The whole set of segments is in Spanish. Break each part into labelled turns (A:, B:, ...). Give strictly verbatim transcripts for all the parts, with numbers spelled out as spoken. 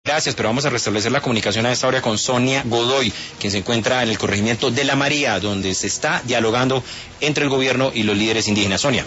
A: Gracias, pero vamos a restablecer la comunicación a esta hora con Sonia Godoy, quien se encuentra en el corregimiento de La María, donde se está dialogando entre el gobierno y los líderes indígenas. Sonia.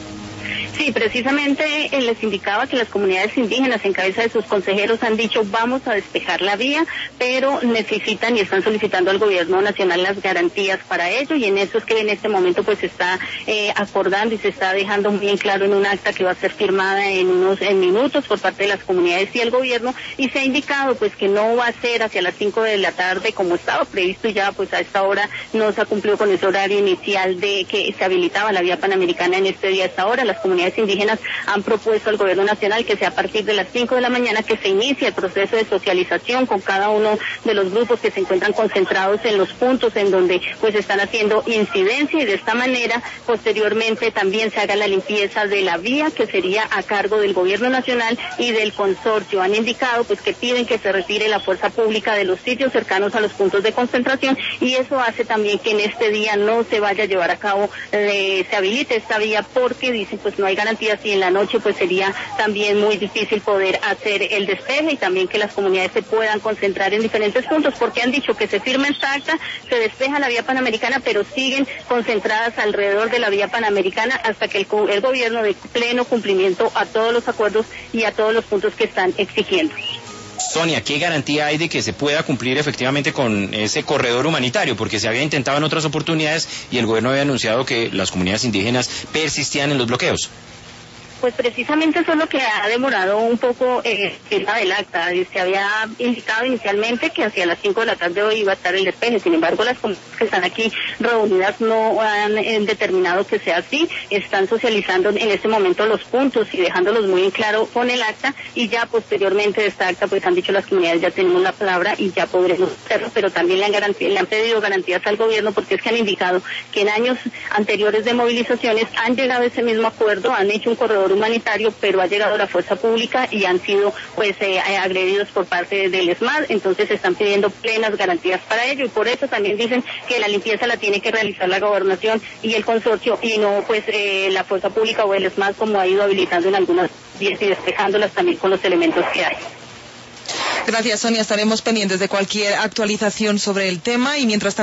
B: Sí, precisamente eh, les indicaba que las comunidades indígenas en cabeza de sus consejeros han dicho vamos a despejar la vía, pero necesitan y están solicitando al gobierno nacional las garantías para ello, y en eso es que en este momento pues se está eh, acordando y se está dejando muy en claro en un acta que va a ser firmada en unos en minutos por parte de las comunidades y el gobierno, y se ha indicado pues que no va a ser hacia las cinco de la tarde como estaba previsto, y ya pues a esta hora no se ha cumplido con ese horario inicial de que se habilitaba la vía panamericana en este día a esta hora. Las comunidades indígenas han propuesto al gobierno nacional que sea a partir de las cinco de la mañana que se inicie el proceso de socialización con cada uno de los grupos que se encuentran concentrados en los puntos en donde pues están haciendo incidencia, y de esta manera posteriormente también se haga la limpieza de la vía, que sería a cargo del gobierno nacional y del consorcio. Han indicado pues que piden que se retire la fuerza pública de los sitios cercanos a los puntos de concentración, y eso hace también que en este día no se vaya a llevar a cabo, eh, se habilite esta vía, porque dicen pues no hay garantías, y en la noche pues sería también muy difícil poder hacer el despeje, y también que las comunidades se puedan concentrar en diferentes puntos, porque han dicho que se firma esta acta, se despeja la vía panamericana, pero siguen concentradas alrededor de la vía panamericana hasta que el, el gobierno dé pleno cumplimiento a todos los acuerdos y a todos los puntos que están exigiendo.
A: Sonia, ¿qué garantía hay de que se pueda cumplir efectivamente con ese corredor humanitario? Porque se había intentado en otras oportunidades y el gobierno había anunciado que las comunidades indígenas persistían en los bloqueos.
B: Pues precisamente eso es lo que ha demorado un poco eh, firma del acta. Se había indicado inicialmente que hacia las cinco de la tarde hoy iba a estar el despeje. Sin embargo, las comunidades que están aquí reunidas no han eh, determinado que sea así. Están socializando en este momento los puntos y dejándolos muy en claro con el acta, y ya posteriormente de esta acta pues han dicho las comunidades ya tenemos la palabra y ya podremos hacerlo, pero también le han, garantía, le han pedido garantías al gobierno, porque es que han indicado que en años anteriores de movilizaciones han llegado a ese mismo acuerdo, han hecho un corredor humanitario, pero ha llegado la fuerza pública y han sido pues eh, agredidos por parte del ESMAD. Entonces están pidiendo plenas garantías para ello, y por eso también dicen que la limpieza la tiene que realizar la gobernación y el consorcio, y no pues eh, la fuerza pública o el ESMAD, como ha ido habilitando en algunas vías y despejándolas también con los elementos que hay.
C: Gracias, Sonia. Estaremos pendientes de cualquier actualización sobre el tema, y mientras tanto